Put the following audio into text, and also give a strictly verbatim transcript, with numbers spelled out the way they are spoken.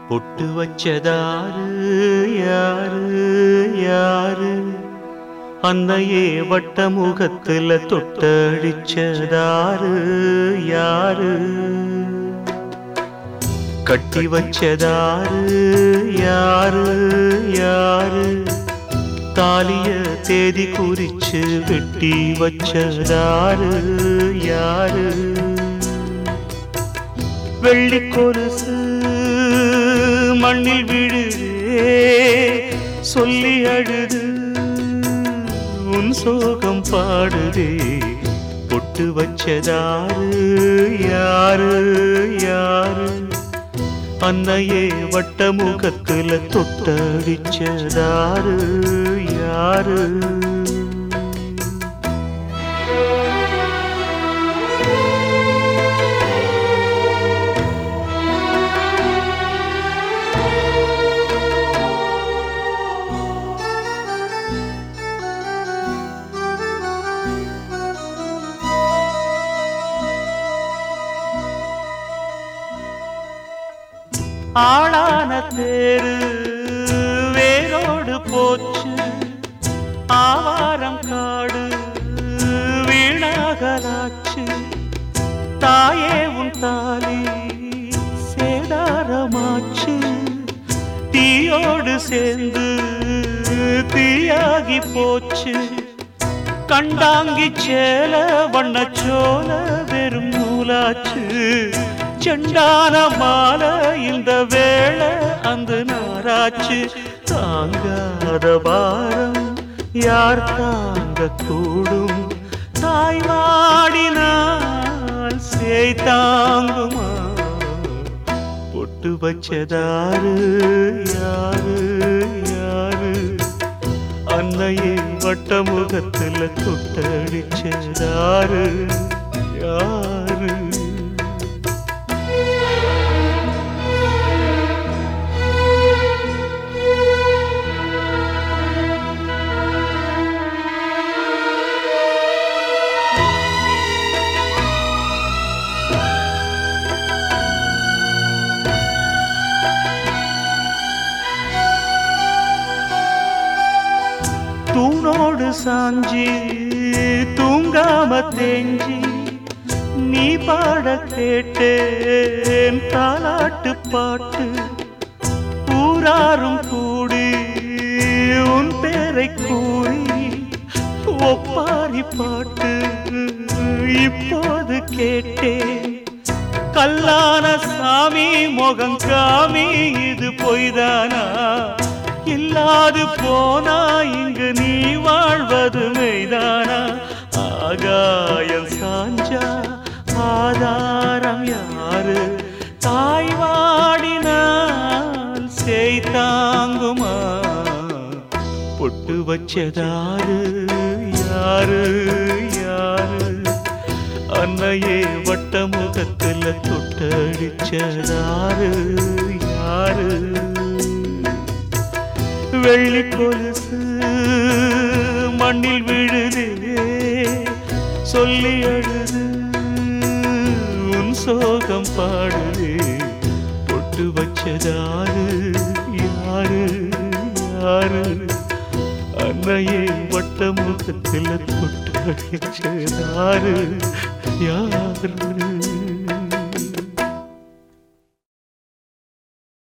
பொட்டு வச்சதாரு யாரு யாரு அன்னையே வட்ட முகத்துல தொட்டடிச்சதாரு யாரு கட்டி வச்சதாரு யாரு யாரு தாலிய தேதி குறிச்சு வெட்டி வச்சதாரு யாரு வெள்ளி கொலுசு மண்ணில் விழுதே சொல்லி அழுது உன் சோகம் பாடுதே பொட்டு வச்சதாரு யாரு யாரு அன்னையே வட்ட முகத்துல தொட்டடிச்சதாரு யாரு ஆளான தேரு வேரோடு போச்சு ஆவாரம் காடு வீணாகலாச்சு தாயே உன் தாலி சேதாரமாச்சு தீயோடு சேர்ந்து தீயாகி போச்சு கண்டாங்கி சேல வண்ணச்சோல வெறும் நூலாச்சு செண்டான மாலை இந்த வேளை அந்த நாராச்சு தாங்காத பாரம் யார் தாங்க கூடும் தாய் வாடினால் சேய் தாங்குமா பொட்டு வச்சதாரு யாரு யாரு அன்னையே வட்ட முகத்துல தொட்டடிச்சதாரு யாரு தூணோடு சாஞ்சி தூங்காம தேஞ்சி நீ பாட கேட்டேன் தாலாட்டு பாட்டு ஊராரும் கூடி உன் பேரை கூறி ஒப்பாரி பாட்டு இப்போது கேட்டேன் கல்லான சாமி முகங்காமி இது பொய்தானா இல்லாது போனா இங்கு நீ வாழ்வது மெய்தானா ஆகாயம் சாஞ்சா ஆதாரம் யாரு தாய் வாடினால் சேய் தாங்குமா பொட்டு வச்சதாரு யாரு யாரு அன்னையே வட்ட முகத்துல தொட்டடிச்சதாரு யாரு வெள்ளி கொலுசு மண்ணில் விழுதே சொல்லி அழுது உன் சோகம் பாடுதே பொட்டு வச்சதாரு யாரு யாரு அன்னையே வட்ட முகத்தில் தொட்டடிச்சதாரு யாரு